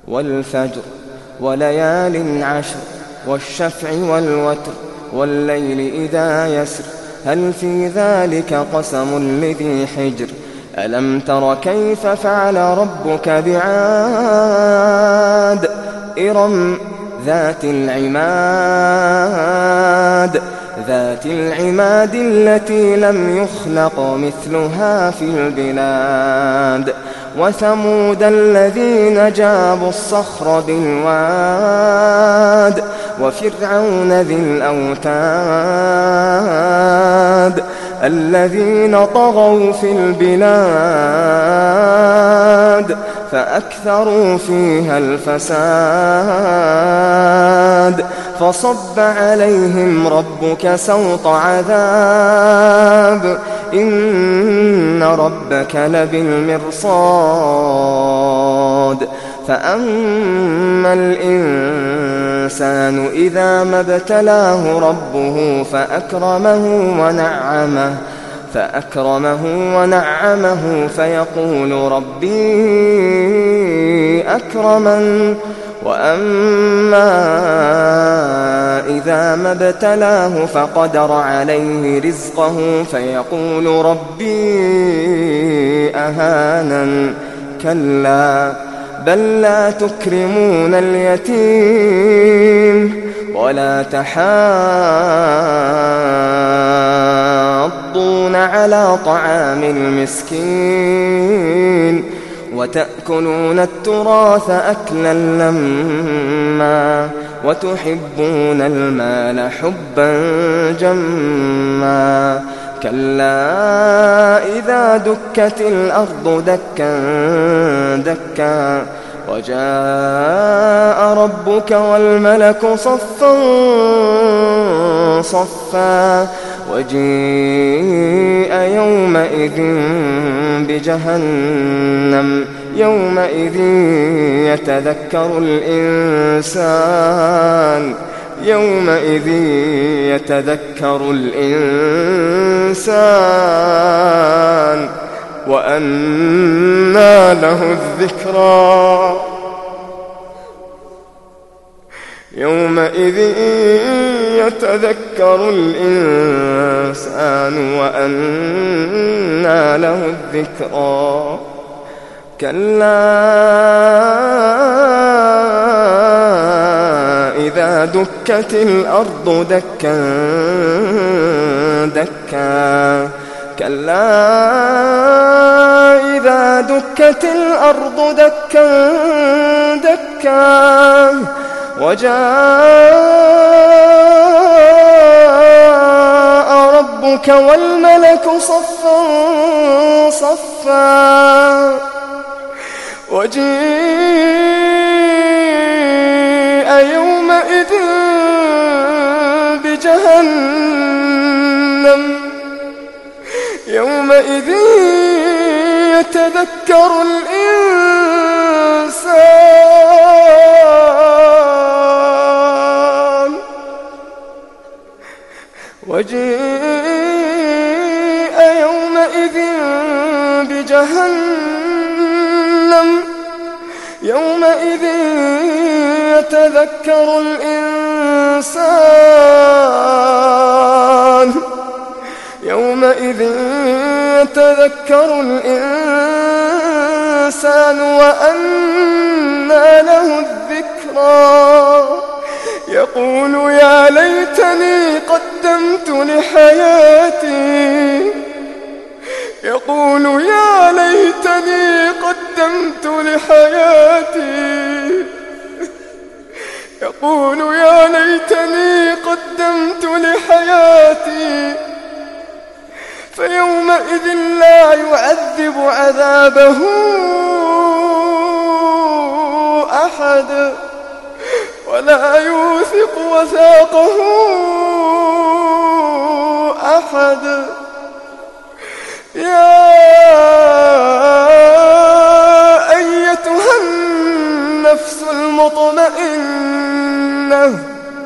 والفجر وليال عشر والشفع والوتر والليل إذا يسر هل في ذلك قسم لذي حجر ألم تر كيف فعل ربك بعاد إرم ذات العماد التي لم يخلق مثلها في البلاد وثمود الذين جابوا الصخر بالواد وفرعون ذي الأوتاد الذين طغوا في البلاد فأكثروا فيها الفساد فصب عليهم ربك سوط عذاب إن ربك لبالمرصاد فأما الإنسان إذا ما ابتلاه ربه فأكرمه ونعمه فيقول ربي أكرمن وأما إذا ما ابتلاه فقدر عليه رزقه فيقول ربي أهانن كلا بل لا تكرمون اليتيم ولا تحاضون على طعام المسكين وتأكلون التراث أكلا لما وتحبون المال حبا جما كلا إذا دكت الأرض دكا دكا وجاء ربك والملك صفا صفا وجيء يومئذ بجهنم يومئذ يتذكر الإنسان وأنى له الذكرى يومئذ يتذكر الإنسان وأنى له الذكرى كلا إذا دكت الأرض دكا دكا كلا إذا دكت الأرض دكا دكا وجاء ربك والملك صفا صفا وجيء يومئذ بجهنم يومئذ يتذكر الإنسان وجيء يومئذ بجهنم يومئذ يتذكر الإنسان وأنى له الذكرى يقول يا ليتني قدمت لحياتي فيومئذ لا يعذب عذابه أحد ولا يوثق وثاقه أحد يا أيتها النفس المطمئنة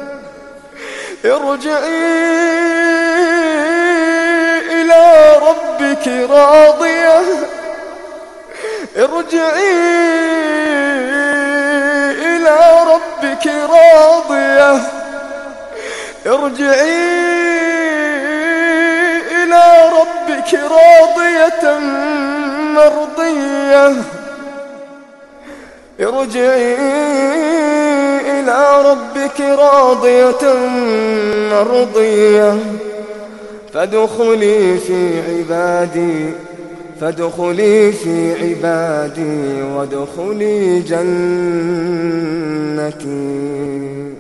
ارجعي إلى ربك راضية ربك راضية ارجعي إلى ربك راضية مرضية ارجعي إلى ربك راضية مرضية فادخلي في عبادي وادخلي جنتي.